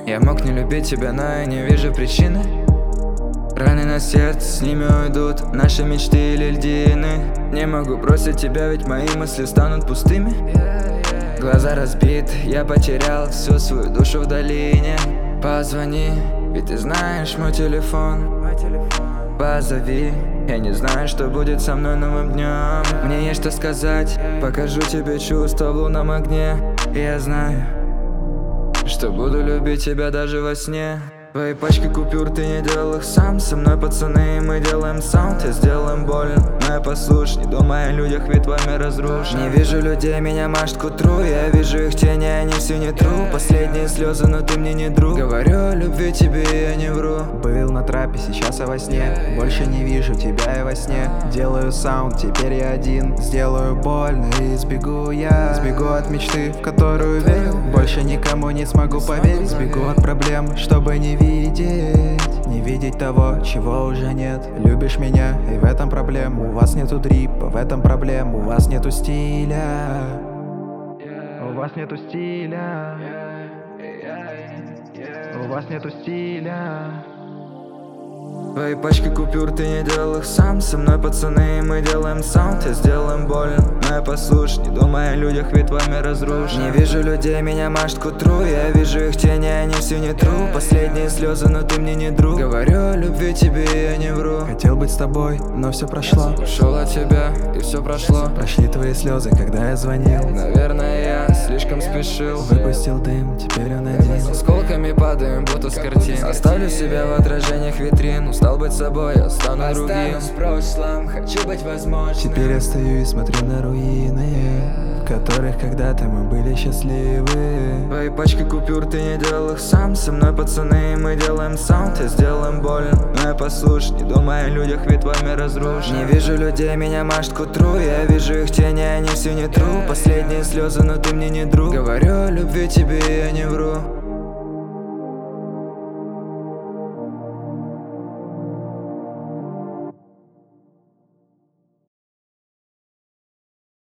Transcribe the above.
Я мог не любить тебя, но я не вижу причины. Раны на сердце, с ними уйдут наши мечты или льдины. Не могу бросить тебя, ведь мои мысли станут пустыми. Глаза разбиты, я потерял всю свою душу в долине. Позвони, ведь ты знаешь мой телефон. Позови, я не знаю, что будет со мной новым днем. Мне есть что сказать, покажу тебе чувства в лунном огне. И я знаю, что буду любить тебя даже во сне. Твои пачки купюр, ты не делал их сам. Со мной пацаны, мы делаем саунд. Я сделал им больно, но я послушай. Не думай о людях, ведь твой мир разрушен. Не вижу людей, меня машет к утру. Я вижу их тени, они все не тру. Последние слезы, но ты мне не друг. Говорю о любви тебе, и я не вру. Был на трапе, сейчас я во сне. Больше не вижу тебя и во сне. Делаю саунд, теперь я один. Сделаю больно и сбегу я. Сбегу от мечты, в которую верил. Больше никому не смогу поверить. Сбегу от проблем, чтобы не видеть того, чего уже нет. Любишь меня, и в этом проблем. У вас нету дрипа, в этом проблем. У вас нету стиля. У вас нету стиля. У вас нету стиля. Твои пачки купюр, ты не делал их сам. Со мной пацаны, мы делаем саунд. Я сделал им больно, но я послушай. Не думай о людях, ведь твой мир разрушен. Не вижу людей, меня машет к утру. Я вижу их тени, они все не тру. Последние слезы, но ты мне не друг. Говорю о любви тебе, и я не вру. Хотел быть с тобой, но все прошло. Ушел от тебя, и все прошло. Прошли твои слезы, когда я звонил. Наверное, я слишком спешил. Выпустил дым, теперь он один. Осколками падаем, будто с картин. Оставлю себя в отражениях витрин. Устал быть собой, я стану другим. В прошлом, хочу быть возможным. Теперь я стою и смотрю на руины, в которых когда-то мы были счастливы. Твои пачки купюр, ты не делал их сам. Со мной пацаны, мы делаем саунд. Я сделал им больно, но я послушай. Не думай о людях, ведь твой мир разрушен. Не вижу людей, меня машет к утру. Я вижу их тени, они все не тру. Последние слезы, но ты мне не друг. Говорю о любви тебе, и я не вру.